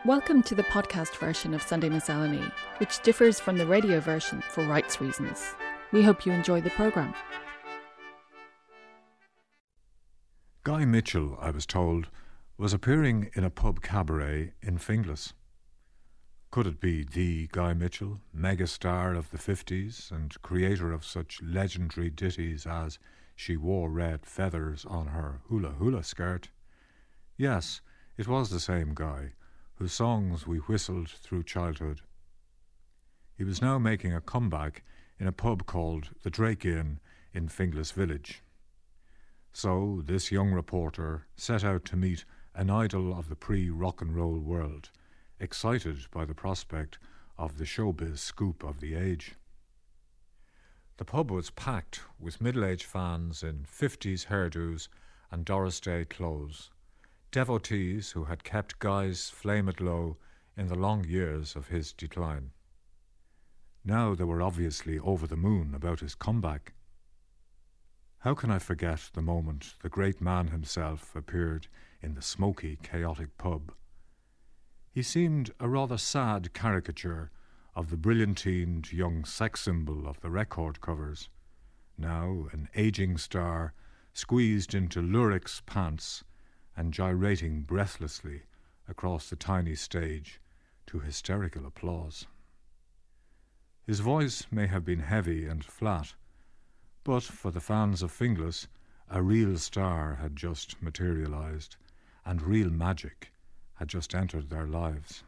Welcome to the podcast version of Sunday Miscellany, which differs from the radio version for rights reasons. We hope you enjoy the programme. Guy Mitchell, I was told, was appearing in a pub cabaret in Finglas. Could it be the Guy Mitchell, megastar of the 50s and creator of such legendary ditties as She Wore Red Feathers on Her Hula Hula Skirt? Yes, it was the same Guy, whose songs we whistled through childhood. He was now making a comeback in a pub called the Drake Inn in Finglas Village. So this young reporter set out to meet an idol of the pre-rock and roll world, excited by the prospect of the showbiz scoop of the age. The pub was packed with middle-aged fans in 50s hairdos and Doris Day clothes, devotees who had kept Guy's flame at low in the long years of his decline. Now they were obviously over the moon about his comeback. How can I forget the moment the great man himself appeared in the smoky, chaotic pub? He seemed a rather sad caricature of the brilliantined young sex symbol of the record covers, now an ageing star squeezed into lurex pants and gyrating breathlessly across the tiny stage to hysterical applause. His voice may have been heavy and flat, but for the fans of Finglas, a real star had just materialized, and real magic had just entered their lives.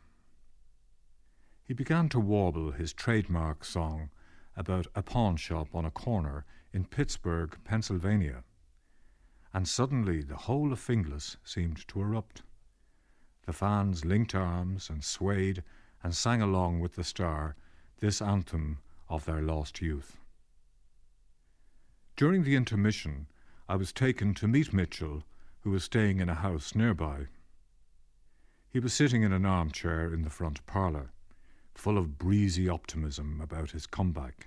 He began to warble his trademark song about a pawn shop on a corner in Pittsburgh, Pennsylvania, and suddenly the whole of Finglas seemed to erupt. The fans linked arms and swayed and sang along with the star this anthem of their lost youth. During the intermission, I was taken to meet Mitchell, who was staying in a house nearby. He was sitting in an armchair in the front parlour, full of breezy optimism about his comeback.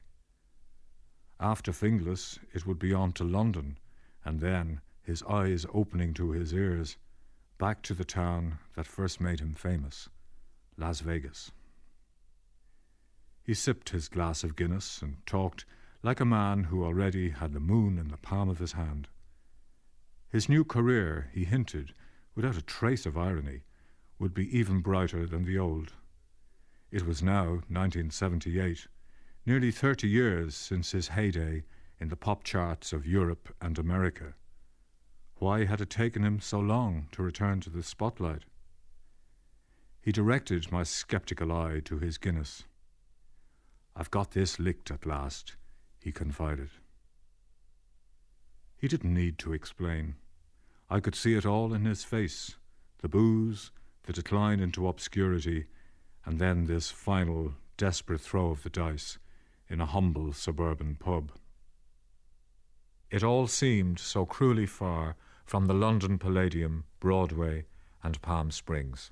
After Finglas, it would be on to London, and then, his eyes opening to his ears, back to the town that first made him famous, Las Vegas. He sipped his glass of Guinness and talked like a man who already had the moon in the palm of his hand. His new career, he hinted, without a trace of irony, would be even brighter than the old. It was now 1978, nearly 30 years since his heyday in the pop charts of Europe and America. Why had it taken him so long to return to the spotlight? He directed my sceptical eye to his Guinness. "I've got this licked at last," he confided. He didn't need to explain. I could see it all in his face, the booze, the decline into obscurity, and then this final, desperate throw of the dice in a humble suburban pub. It all seemed so cruelly far from the London Palladium, Broadway, and Palm Springs.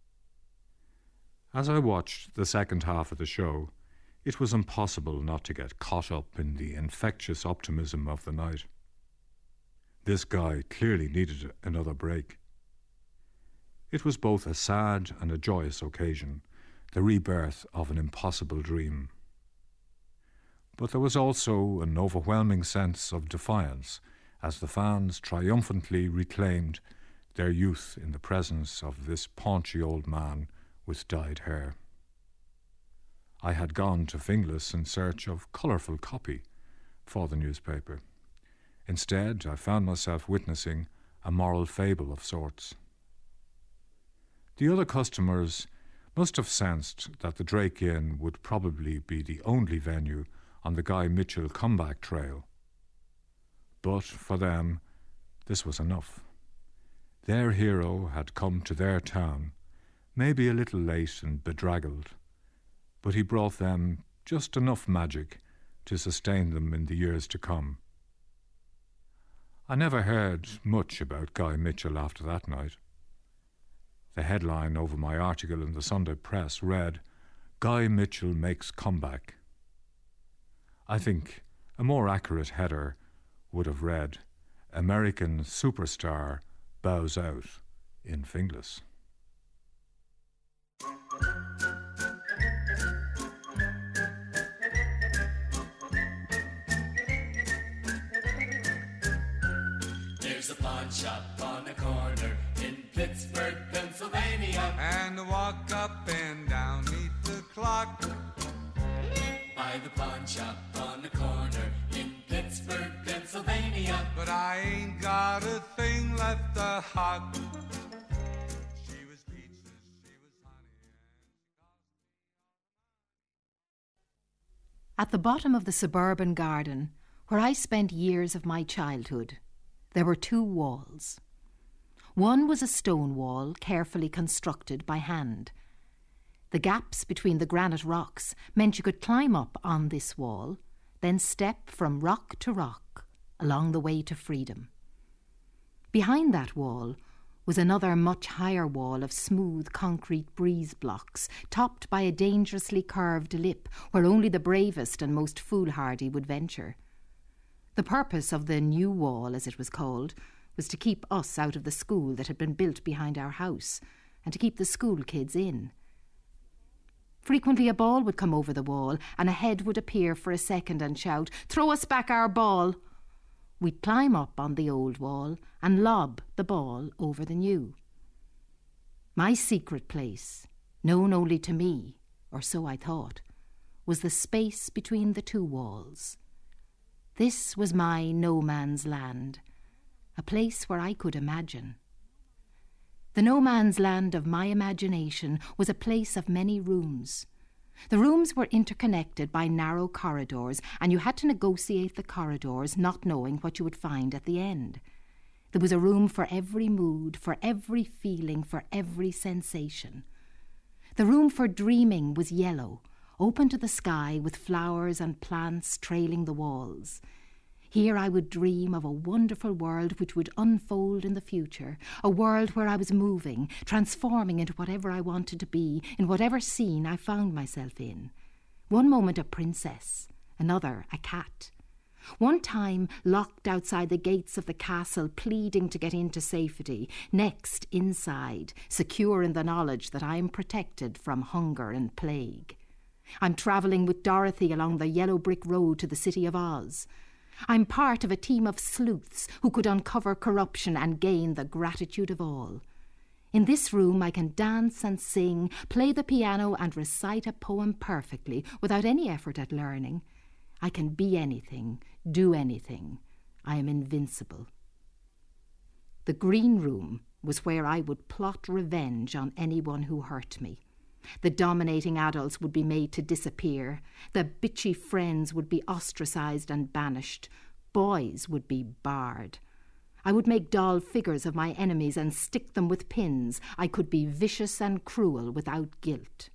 As I watched the second half of the show, it was impossible not to get caught up in the infectious optimism of the night. This guy clearly needed another break. It was both a sad and a joyous occasion, the rebirth of an impossible dream. But there was also an overwhelming sense of defiance as the fans triumphantly reclaimed their youth in the presence of this paunchy old man with dyed hair. I had gone to Finglas in search of colourful copy for the newspaper. Instead, I found myself witnessing a moral fable of sorts. The other customers must have sensed that the Drake Inn would probably be the only venue on the Guy Mitchell comeback trail. But for them, this was enough. Their hero had come to their town, maybe a little late and bedraggled, but he brought them just enough magic to sustain them in the years to come. I never heard much about Guy Mitchell after that night. The headline over my article in the Sunday Press read, "Guy Mitchell makes comeback." I think a more accurate header would have read, "American superstar bows out in Finglas." pawn shop on a corner in Pittsburgh, Pennsylvania. And walk up and down, meet the clock. By the pawn shop on the corner in Pittsburgh, Pennsylvania. But I ain't got a thing left to hot. She was peaches, she was honey. At the bottom of the suburban garden, where I spent years of my childhood, there were two walls. One was a stone wall carefully constructed by hand. The gaps between the granite rocks meant you could climb up on this wall, then step from rock to rock along the way to freedom. Behind that wall was another much higher wall of smooth concrete breeze blocks, topped by a dangerously curved lip where only the bravest and most foolhardy would venture. The purpose of the new wall, as it was called, was to keep us out of the school that had been built behind our house, and to keep the school kids in. Frequently a ball would come over the wall, and a head would appear for a second and shout, "Throw us back our ball!" We'd climb up on the old wall and lob the ball over the new. My secret place, known only to me, or so I thought, was the space between the two walls. This was my no man's land, a place where I could imagine. The no man's land of my imagination was a place of many rooms. The rooms were interconnected by narrow corridors, and you had to negotiate the corridors, not knowing what you would find at the end. There was a room for every mood, for every feeling, for every sensation. The room for dreaming was yellow, open to the sky with flowers and plants trailing the walls. Here I would dream of a wonderful world which would unfold in the future, a world where I was moving, transforming into whatever I wanted to be, in whatever scene I found myself in. One moment a princess, another a cat. One time locked outside the gates of the castle, pleading to get into safety. Next, inside, secure in the knowledge that I am protected from hunger and plague. I'm travelling with Dorothy along the yellow brick road to the city of Oz. I'm part of a team of sleuths who could uncover corruption and gain the gratitude of all. In this room I can dance and sing, play the piano and recite a poem perfectly without any effort at learning. I can be anything, do anything. I am invincible. The green room was where I would plot revenge on anyone who hurt me. The dominating adults would be made to disappear. The bitchy friends would be ostracized and banished. Boys would be barred. I would make doll figures of my enemies and stick them with pins. I could be vicious and cruel without guilt.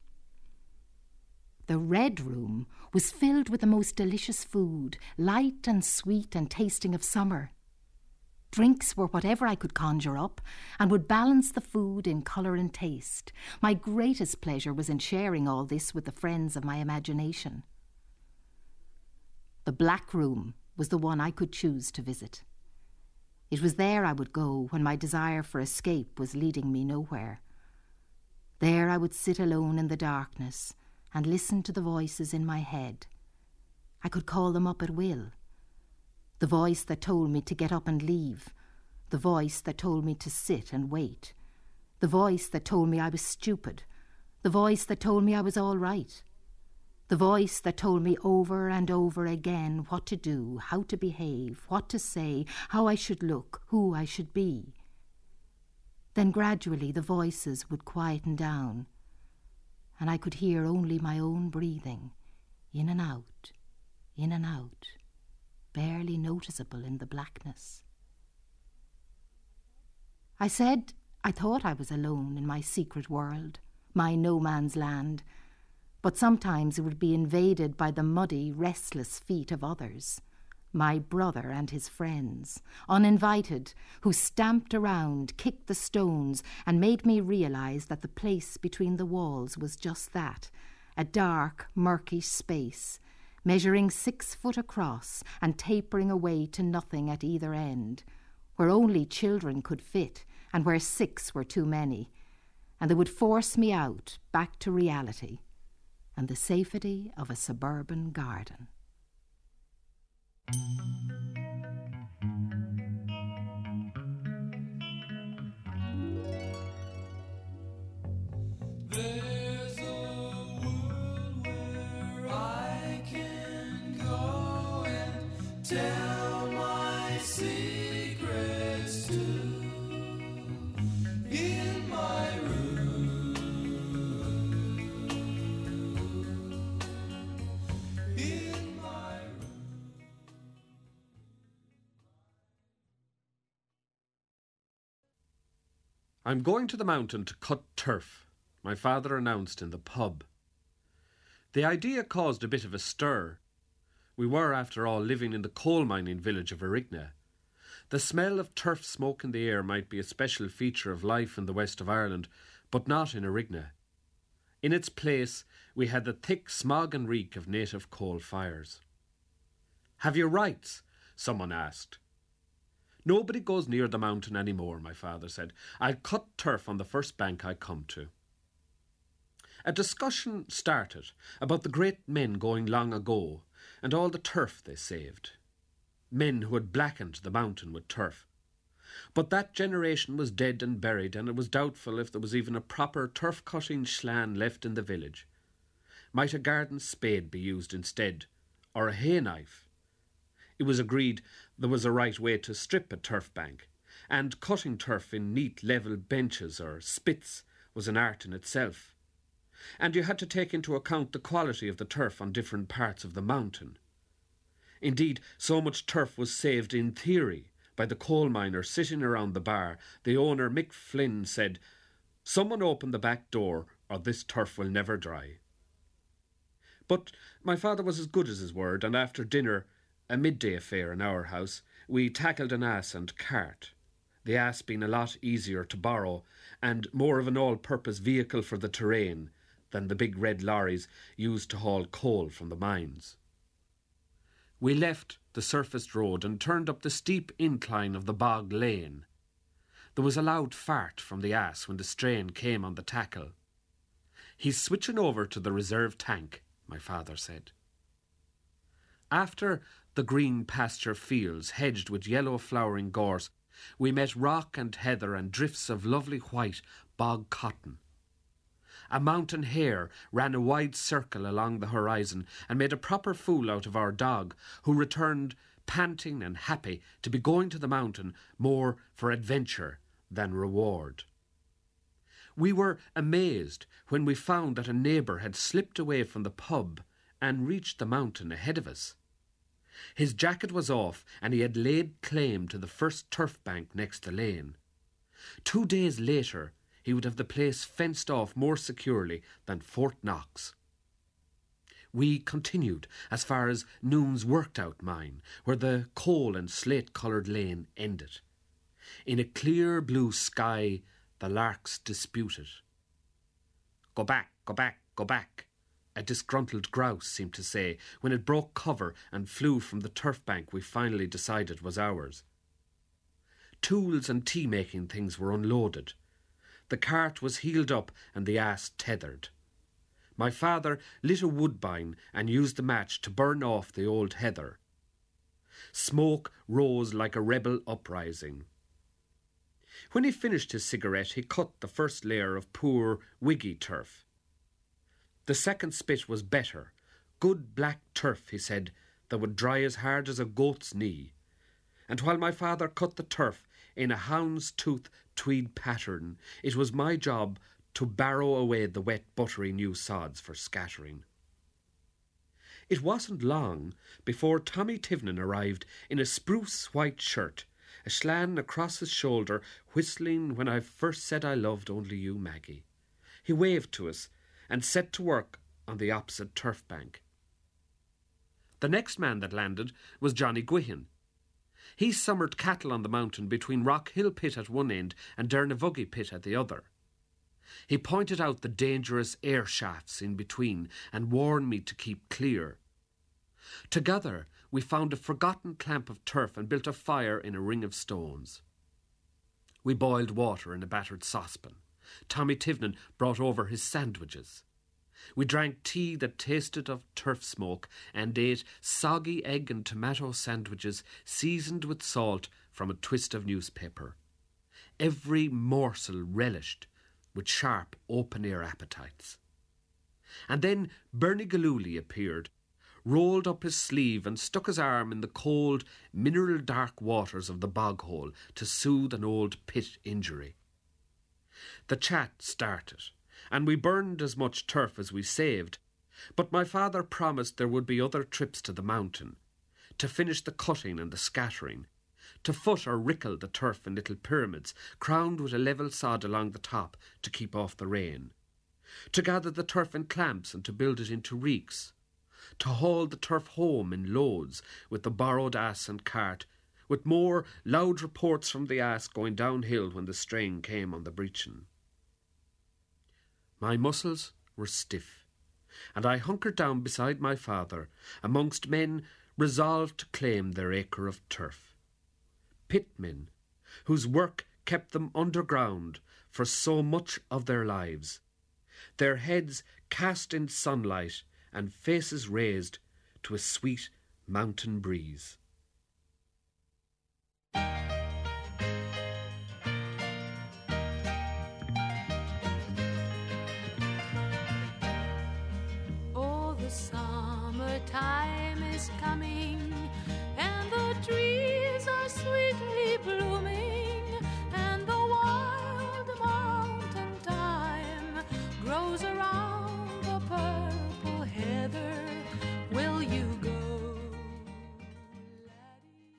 The red room was filled with the most delicious food, light and sweet and tasting of summer. Drinks were whatever I could conjure up, and would balance the food in colour and taste. My greatest pleasure was in sharing all this with the friends of my imagination. The black room was the one I could choose to visit. It was there I would go when my desire for escape was leading me nowhere. There I would sit alone in the darkness and listen to the voices in my head. I could call them up at will. The voice that told me to get up and leave. The voice that told me to sit and wait. The voice that told me I was stupid. The voice that told me I was all right. The voice that told me over and over again what to do, how to behave, what to say, how I should look, who I should be. Then gradually the voices would quieten down, and I could hear only my own breathing, in and out, barely noticeable in the blackness. I said I thought I was alone in my secret world, my no man's land, but sometimes it would be invaded by the muddy, restless feet of others, my brother and his friends, uninvited, who stamped around, kicked the stones, and made me realize that the place between the walls was just that, a dark, murky space, measuring 6 foot across and tapering away to nothing at either end, where only children could fit and where 6 were too many, and they would force me out, back to reality and the safety of a suburban garden. tell my secrets too in my room. In my room. I'm going to the mountain to cut turf, my father announced in the pub. The idea caused a bit of a stir. We were, after all, living in the coal-mining village of Erigna. The smell of turf smoke in the air might be a special feature of life in the west of Ireland, but not in Erigna. In its place, we had the thick smog and reek of native coal fires. "Have you rights?" someone asked. "Nobody goes near the mountain any more," my father said. "I'll cut turf on the first bank I come to." A discussion started about the great men going long ago and all the turf they saved. Men who had blackened the mountain with turf. But that generation was dead and buried, and it was doubtful if there was even a proper turf-cutting slan left in the village. Might a garden spade be used instead, or a hay knife? It was agreed there was a right way to strip a turf bank, and cutting turf in neat level benches or spits was an art in itself. And you had to take into account the quality of the turf on different parts of the mountain. Indeed, so much turf was saved in theory by the coal miner sitting around the bar. The owner, Mick Flynn, said, "Someone open the back door or this turf will never dry." But my father was as good as his word, and after dinner, a midday affair in our house, we tackled an ass and cart. The ass being a lot easier to borrow and more of an all-purpose vehicle for the terrain than the big red lorries used to haul coal from the mines. We left the surfaced road and turned up the steep incline of the bog lane. There was a loud fart from the ass when the strain came on the tackle. "He's switching over to the reserve tank," my father said. After the green pasture fields hedged with yellow flowering gorse, we met rock and heather and drifts of lovely white bog cotton. A mountain hare ran a wide circle along the horizon and made a proper fool out of our dog, who returned panting and happy to be going to the mountain more for adventure than reward. We were amazed when we found that a neighbour had slipped away from the pub and reached the mountain ahead of us. His jacket was off and he had laid claim to the first turf bank next the lane. 2 days later, he would have the place fenced off more securely than Fort Knox. We continued as far as Noon's worked-out mine, where the coal and slate-coloured lane ended. In a clear blue sky, the larks disputed. "Go back, go back, go back," a disgruntled grouse seemed to say when it broke cover and flew from the turf bank we finally decided was ours. Tools and tea-making things were unloaded. The cart was heeled up and the ass tethered. My father lit a woodbine and used the match to burn off the old heather. Smoke rose like a rebel uprising. When he finished his cigarette, he cut the first layer of poor, wiggy turf. The second spit was better. Good black turf, he said, that would dry as hard as a goat's knee. And while my father cut the turf in a hound's tooth tweed pattern, it was my job to barrow away the wet, buttery new sods for scattering. It wasn't long before Tommy Tivnan arrived in a spruce white shirt, a slan across his shoulder, whistling When I First Said I Loved Only You, Maggie. He waved to us and set to work on the opposite turf bank. The next man that landed was Johnny Guihan. He summered cattle on the mountain between Rock Hill Pit at one end and Dernavuggy Pit at the other. He pointed out the dangerous air shafts in between and warned me to keep clear. Together we found a forgotten clamp of turf and built a fire in a ring of stones. We boiled water in a battered saucepan. Tommy Tivnan brought over his sandwiches. We drank tea that tasted of turf smoke and ate soggy egg and tomato sandwiches seasoned with salt from a twist of newspaper. Every morsel relished with sharp open-air appetites. And then Bernie Galooly appeared, rolled up his sleeve and stuck his arm in the cold, mineral-dark waters of the bog-hole to soothe an old pit injury. The chat started, and we burned as much turf as we saved, but my father promised there would be other trips to the mountain, to finish the cutting and the scattering, to foot or rickle the turf in little pyramids, crowned with a level sod along the top to keep off the rain, to gather the turf in clamps and to build it into reeks, to haul the turf home in loads with the borrowed ass and cart, with more loud reports from the ass going downhill when the strain came on the breechin. My muscles were stiff, and I hunkered down beside my father amongst men resolved to claim their acre of turf. Pitmen, whose work kept them underground for so much of their lives, their heads cast in sunlight and faces raised to a sweet mountain breeze. Oh, the summertime is coming, and the trees are sweetly blooming, and the wild mountain thyme grows around the purple heather. Will you go, laddie?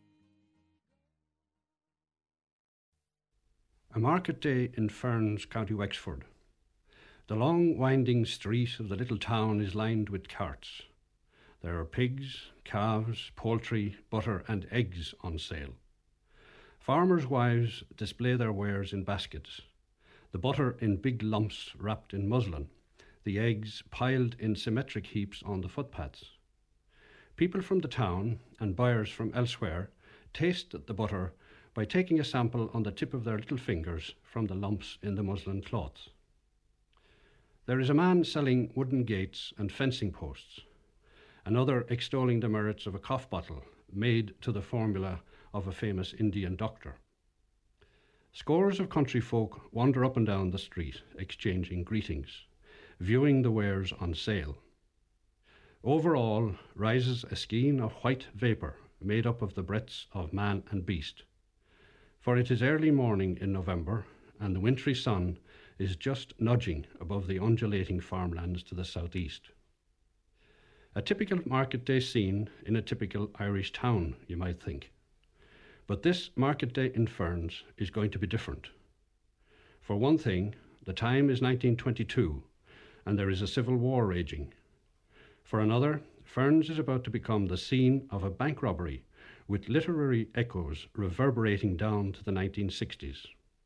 A market day in Ferns, County Wexford. The long winding street of the little town is lined with carts. There are pigs, calves, poultry, butter and eggs on sale. Farmers' wives display their wares in baskets, the butter in big lumps wrapped in muslin, the eggs piled in symmetric heaps on the footpaths. People from the town and buyers from elsewhere taste the butter by taking a sample on the tip of their little fingers from the lumps in the muslin cloths. There is a man selling wooden gates and fencing posts, another extolling the merits of a cough bottle made to the formula of a famous Indian doctor. Scores of country folk wander up and down the street, exchanging greetings, viewing the wares on sale. Over all rises a skein of white vapour made up of the breaths of man and beast. For it is early morning in November, and the wintry sun is just nudging above the undulating farmlands to the southeast. A typical market day scene in a typical Irish town, you might think. But this market day in Ferns is going to be different. For one thing, the time is 1922, and there is a civil war raging. For another, Ferns is about to become the scene of a bank robbery with literary echoes reverberating down to the 1960s.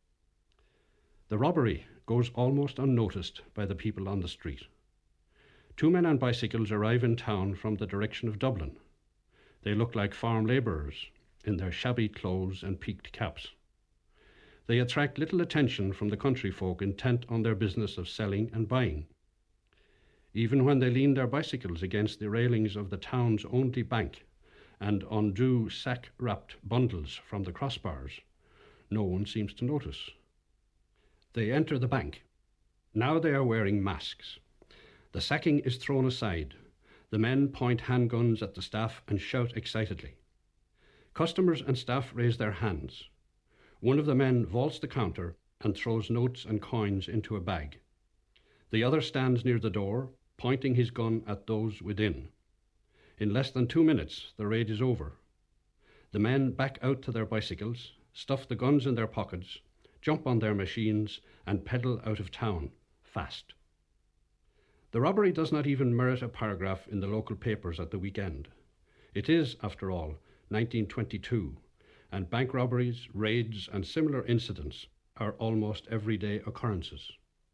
The robbery goes almost unnoticed by the people on the street. Two men on bicycles arrive in town from the direction of Dublin. They look like farm labourers in their shabby clothes and peaked caps. They attract little attention from the country folk intent on their business of selling and buying. Even when they lean their bicycles against the railings of the town's only bank and undo sack-wrapped bundles from the crossbars, no one seems to notice. They enter the bank. Now they are wearing masks. The sacking is thrown aside. The men point handguns at the staff and shout excitedly. Customers and staff raise their hands. One of the men vaults the counter and throws notes and coins into a bag. The other stands near the door, pointing his gun at those within. In less than 2 minutes, the raid is over. The men back out to their bicycles, stuff the guns in their pockets, jump on their machines and pedal out of town, fast. The robbery does not even merit a paragraph in the local papers at the weekend. It is, after all, 1922, and bank robberies, raids and similar incidents are almost everyday occurrences.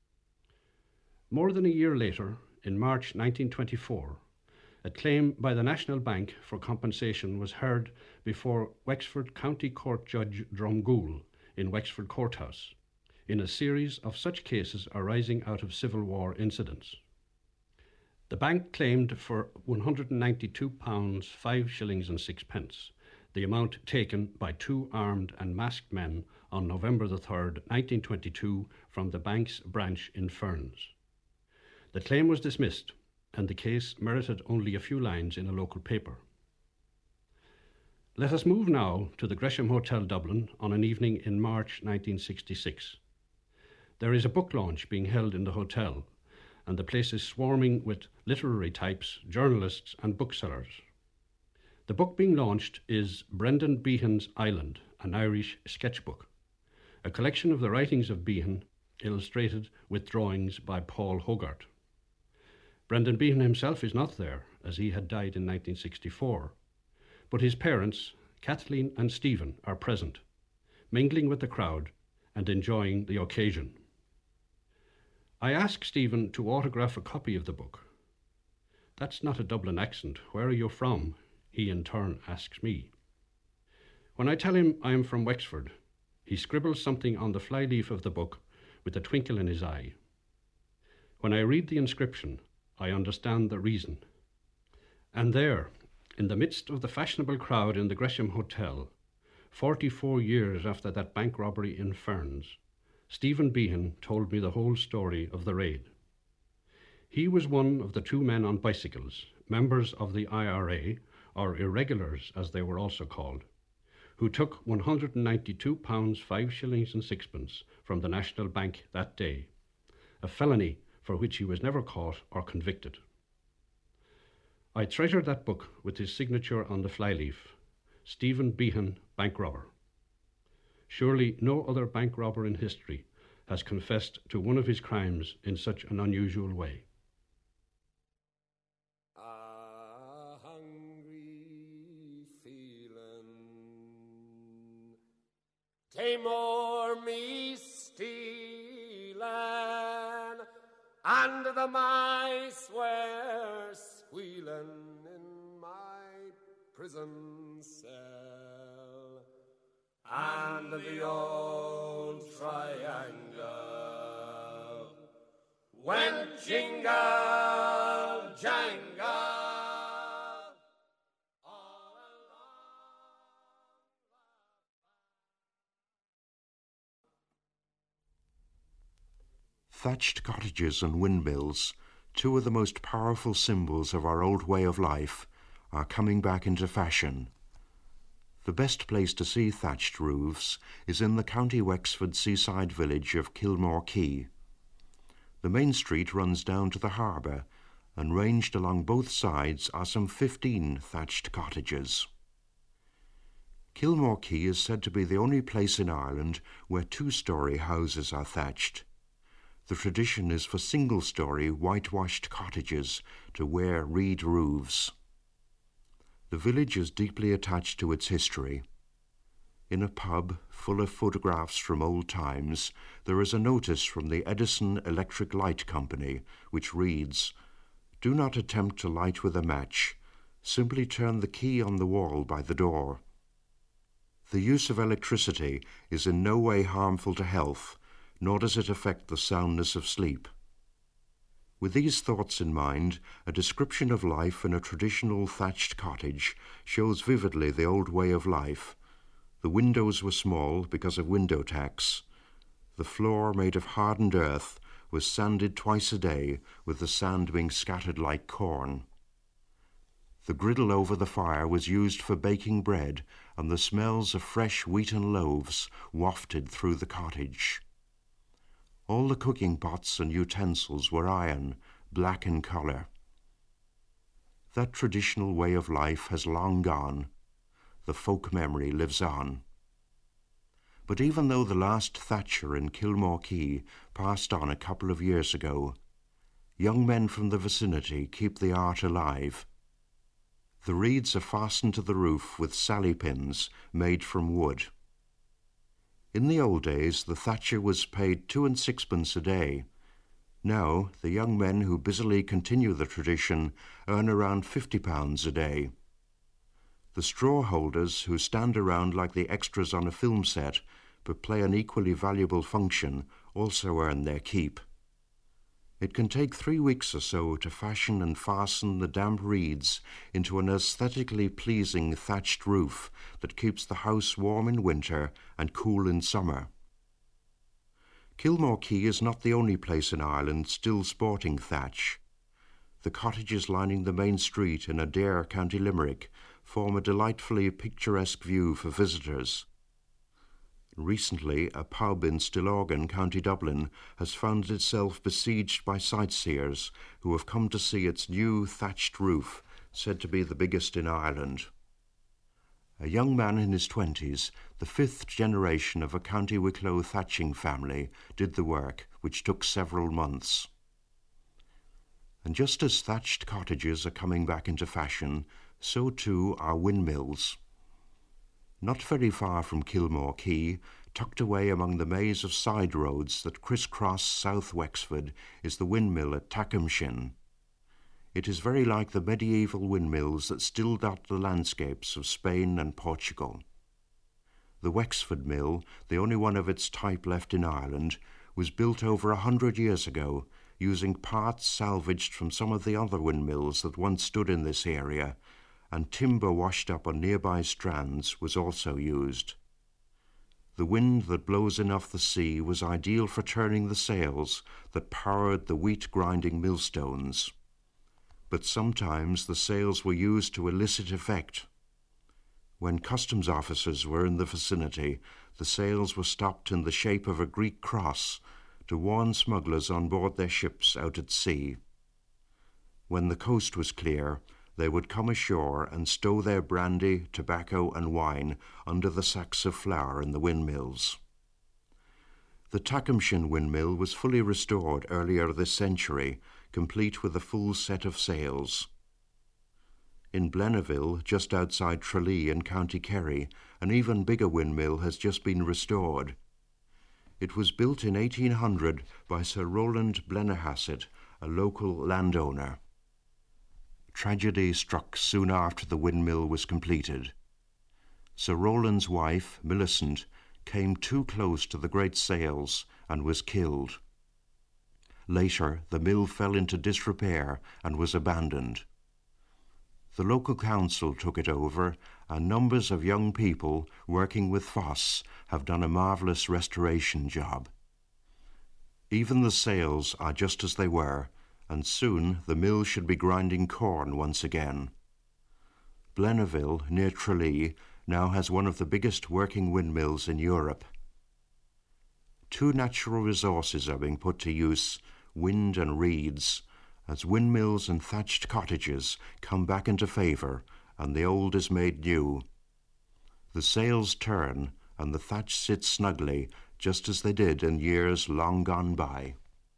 More than a year later, in March 1924, a claim by the National Bank for compensation was heard before Wexford County Court Judge Drumgoole in Wexford Courthouse, in a series of such cases arising out of Civil War incidents. The bank claimed for £192, 5 shillings and 6pence, the amount taken by 2 armed and masked men on November the 3rd, 1922, from the bank's branch in Ferns. The claim was dismissed, and the case merited only a few lines in a local paper. Let us move now to the Gresham Hotel, Dublin, on an evening in March 1966. There is a book launch being held in the hotel, and the place is swarming with literary types, journalists and booksellers. The book being launched is Brendan Behan's Island, an Irish sketchbook, a collection of the writings of Behan, illustrated with drawings by Paul Hogarth. Brendan Behan himself is not there, as he had died in 1964, but his parents, Kathleen and Stephen, are present, mingling with the crowd and enjoying the occasion. I ask Stephen to autograph a copy of the book. "That's not a Dublin accent. Where are you from?" he in turn asks me. When I tell him I am from Wexford, he scribbles something on the flyleaf of the book with a twinkle in his eye. When I read the inscription, I understand the reason. And there, in the midst of the fashionable crowd in the Gresham Hotel, 44 years after that bank robbery in Ferns, Stephen Behan told me the whole story of the raid. He was one of the two men on bicycles, members of the IRA, or irregulars as they were also called, who took £192 5 shillings and sixpence from the National Bank that day, a felony for which he was never caught or convicted. I treasure that book with his signature on the flyleaf, Stephen Behan, bank robber. Surely no other bank robber in history has confessed to one of his crimes in such an unusual way. A hungry feeling came o'er me stealing, and the mice were squealing in my prison cell, and the old triangle went jingle jangle all along. Thatched cottages and windmills, two of the most powerful symbols of our old way of life, are coming back into fashion. The best place to see thatched roofs is in the County Wexford seaside village of Kilmore Quay. The main street runs down to the harbour, and ranged along both sides are some 15 thatched cottages. Kilmore Quay is said to be the only place in Ireland where two-storey houses are thatched. The tradition is for single-storey whitewashed cottages to wear reed roofs. The village is deeply attached to its history. In a pub full of photographs from old times, there is a notice from the Edison Electric Light Company, which reads, "Do not attempt to light with a match. Simply turn the key on the wall by the door." The use of electricity is in no way harmful to health, nor does it affect the soundness of sleep. With these thoughts in mind, a description of life in a traditional thatched cottage shows vividly the old way of life. The windows were small because of window tax. The floor, made of hardened earth, was sanded twice a day, with the sand being scattered like corn. The griddle over the fire was used for baking bread, and the smells of fresh wheaten loaves wafted through the cottage. All the cooking pots and utensils were iron, black in colour. That traditional way of life has long gone. The folk memory lives on. But even though the last thatcher in Kilmore Quay passed on a couple of years ago, young men from the vicinity keep the art alive. The reeds are fastened to the roof with sally pins made from wood. In the old days, the thatcher was paid 2 and 6pence a day. Now, the young men who busily continue the tradition earn around £50 a day. The straw holders, who stand around like the extras on a film set but play an equally valuable function, also earn their keep. It can take 3 weeks or so to fashion and fasten the damp reeds into an aesthetically pleasing thatched roof that keeps the house warm in winter and cool in summer. Kilmore Quay is not the only place in Ireland still sporting thatch. the cottages lining the main street in Adare, County Limerick, form a delightfully picturesque view for visitors. Recently, a pub in Stillorgan, County Dublin, has found itself besieged by sightseers who have come to see its new thatched roof, said to be the biggest in Ireland. A young man in his 20s, the 5th generation of a County Wicklow thatching family, did the work, which took several months. And just as thatched cottages are coming back into fashion, so too are windmills. Not very far from Kilmore Quay, tucked away among the maze of side roads that criss-cross South Wexford, is the windmill at Tacumshin. It is very like the medieval windmills that still dot the landscapes of Spain and Portugal. The Wexford Mill, the only one of its type left in Ireland, was built over 100 years ago, using parts salvaged from some of the other windmills that once stood in this area, and timber washed up on nearby strands was also used. The wind that blows in off the sea was ideal for turning the sails that powered the wheat-grinding millstones. But sometimes the sails were used to illicit effect. When customs officers were in the vicinity, the sails were stopped in the shape of a Greek cross to warn smugglers on board their ships out at sea. When the coast was clear, they would come ashore and stow their brandy, tobacco and wine under the sacks of flour in the windmills. The Tacumshin windmill was fully restored earlier this century, complete with a full set of sails. In Blenaville, just outside Tralee in County Kerry, an even bigger windmill has just been restored. It was built in 1800 by Sir Roland Blennerhassett, a local landowner. Tragedy struck soon after the windmill was completed. Sir Roland's wife, Millicent, came too close to the great sails and was killed. Later, the mill fell into disrepair and was abandoned. The local council took it over, and numbers of young people working with Foss have done a marvellous restoration job. Even the sails are just as they were, and soon the mill should be grinding corn once again. Blenaville, near Tralee, now has one of the biggest working windmills in Europe. Two natural resources are being put to use, wind and reeds, as windmills and thatched cottages come back into favour and the old is made new. The sails turn and the thatch sits snugly, just as they did in years long gone by.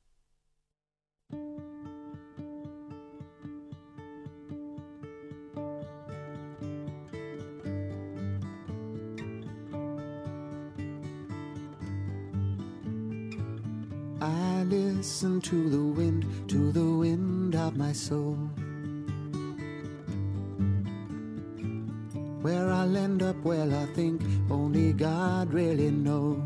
I listen to the wind of my soul. Where I'll end up, well, I think only God really knows.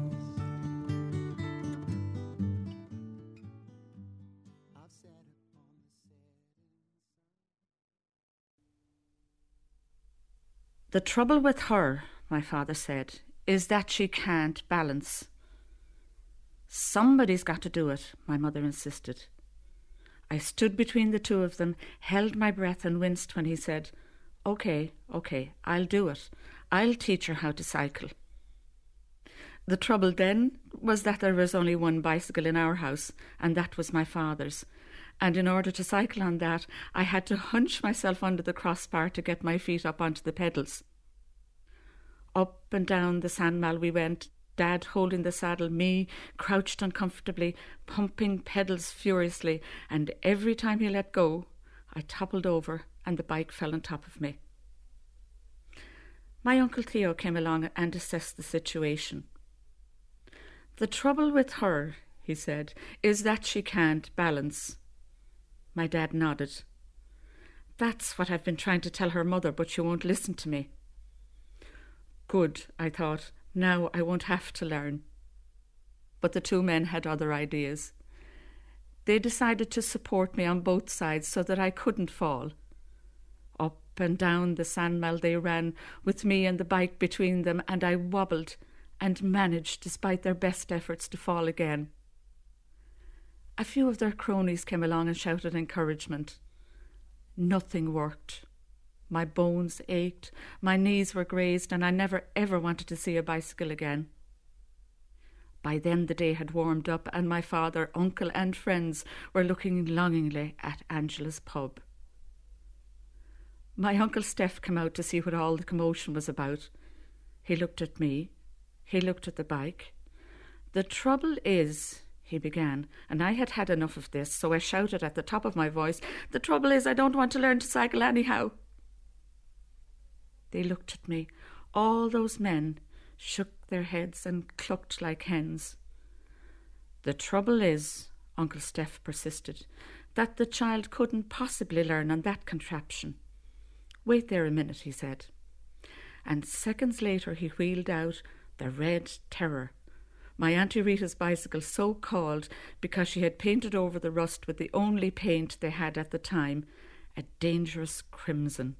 The trouble with her, my father said, is that she can't balance. Somebody's got to do it, my mother insisted. I stood between the two of them, held my breath and winced when he said, Okay, I'll do it. I'll teach her how to cycle. The trouble then was that there was only one bicycle in our house, and that was my father's. And in order to cycle on that, I had to hunch myself under the crossbar to get my feet up onto the pedals. Up and down the sandmal we went, Dad holding the saddle, me crouched uncomfortably, pumping pedals furiously, and every time he let go, I toppled over and the bike fell on top of me. My Uncle Theo came along and assessed the situation. The trouble with her, he said, is that she can't balance. My dad nodded. That's what I've been trying to tell her mother, but she won't listen to me. Good, I thought. Now I won't have to learn. But the two men had other ideas. They decided to support me on both sides so that I couldn't fall. Up and down the sandmal they ran, with me and the bike between them, and I wobbled and managed, despite their best efforts, to fall again. A few of their cronies came along and shouted encouragement. Nothing worked. My bones ached, my knees were grazed, and I never ever wanted to see a bicycle again. By then the day had warmed up, and my father, uncle and friends were looking longingly at Angela's pub. My Uncle Steph came out to see what all the commotion was about. He looked at me. He looked at the bike. "The trouble is," he began, and I had had enough of this, so I shouted at the top of my voice, "The trouble is I don't want to learn to cycle anyhow." They looked at me. All those men shook their heads and clucked like hens. "The trouble is," Uncle Steph persisted, "that the child couldn't possibly learn on that contraption." "Wait there a minute," he said. And seconds later he wheeled out the Red Terror, my Auntie Rita's bicycle, so called because she had painted over the rust with the only paint they had at the time, a dangerous crimson.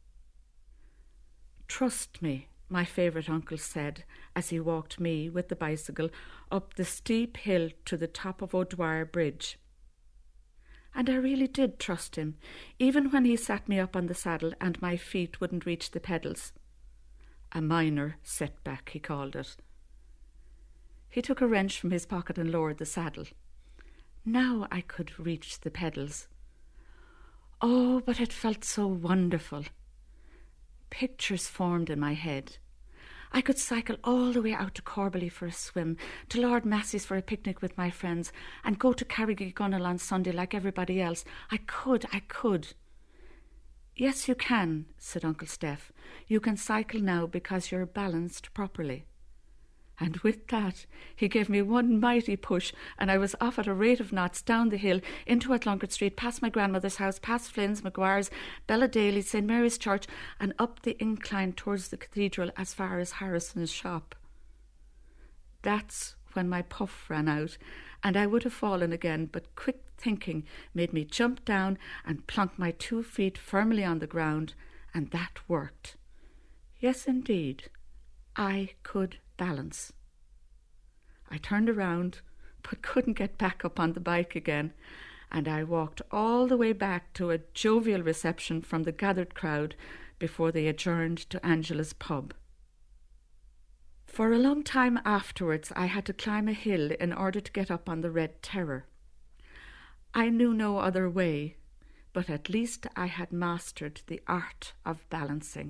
"Trust me," my favourite uncle said as he walked me with the bicycle up the steep hill to the top of O'Dwyer Bridge. And I really did trust him, even when he sat me up on the saddle and my feet wouldn't reach the pedals. A minor setback, he called it. He took a wrench from his pocket and lowered the saddle. Now I could reach the pedals. Oh, but it felt so wonderful. Pictures formed in my head. I could cycle all the way out to Corbally for a swim, to Lord Massey's for a picnic with my friends, and go to Carrigagunnel on Sunday like everybody else. I could. "Yes, you can," said Uncle Steph. "You can cycle now because you're balanced properly." And with that, he gave me one mighty push, and I was off at a rate of knots down the hill, into Atlunkard Street, past my grandmother's house, past Flynn's, Maguire's, Bella Daly, St. Mary's Church, and up the incline towards the cathedral as far as Harrison's shop. That's when my puff ran out, and I would have fallen again, but quick thinking made me jump down and plonk my 2 feet firmly on the ground, and that worked. Yes, indeed, I could balance. I turned around, but couldn't get back up on the bike again, and I walked all the way back to a jovial reception from the gathered crowd before they adjourned to Angela's pub. For a long time afterwards, I had to climb a hill in order to get up on the Red Terror. I knew no other way, but at least I had mastered the art of balancing.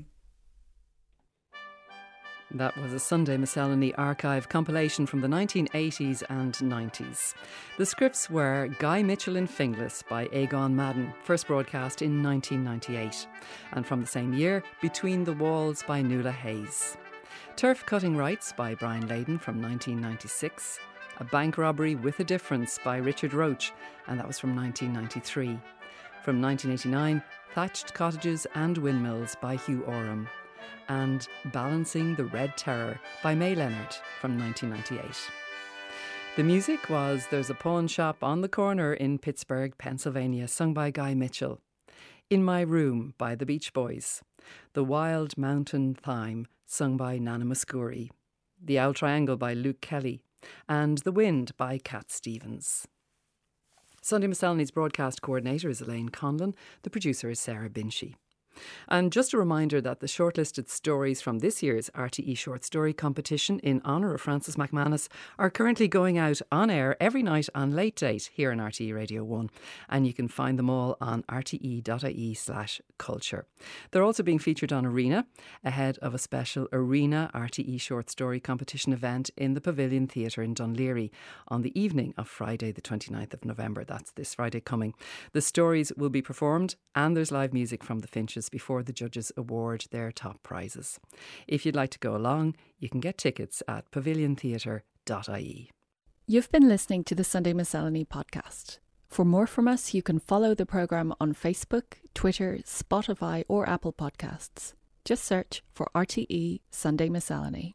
That was a Sunday Miscellany archive compilation from the 1980s and 90s. The scripts were Guy Mitchell in Finglas by Aegon Madden, first broadcast in 1998. And from the same year, Between the Walls by Nuala Hayes. Turf Cutting Rights by Brian Layden from 1996. A Bank Robbery with a Difference by Richard Roach, and that was from 1993. From 1989, Thatched Cottages and Windmills by Hugh Oram. And Balancing the Red Terror by May Leonard from 1998. The music was There's a Pawn Shop on the Corner in Pittsburgh, Pennsylvania, sung by Guy Mitchell. In My Room by the Beach Boys. The Wild Mountain Thyme, sung by Nana Muscuri. The Owl Triangle by Luke Kelly. And The Wind by Cat Stevens. Sunday Miscellany's broadcast coordinator is Elaine Conlon. The producer is Sarah Binchy. And just a reminder that the shortlisted stories from this year's RTE Short Story Competition in honour of Francis McManus are currently going out on air every night on Late Date here on RTE Radio 1. And you can find them all on rte.ie/culture. They're also being featured on Arena, ahead of a special Arena RTE Short Story Competition event in the Pavilion Theatre in Dunleary on the evening of Friday the 29th of November. That's this Friday coming. The stories will be performed and there's live music from the Finches before the judges award their top prizes. If you'd like to go along, you can get tickets at paviliontheatre.ie. You've been listening to the Sunday Miscellany podcast. For more from us, you can follow the programme on Facebook, Twitter, Spotify or Apple Podcasts. Just search for RTE Sunday Miscellany.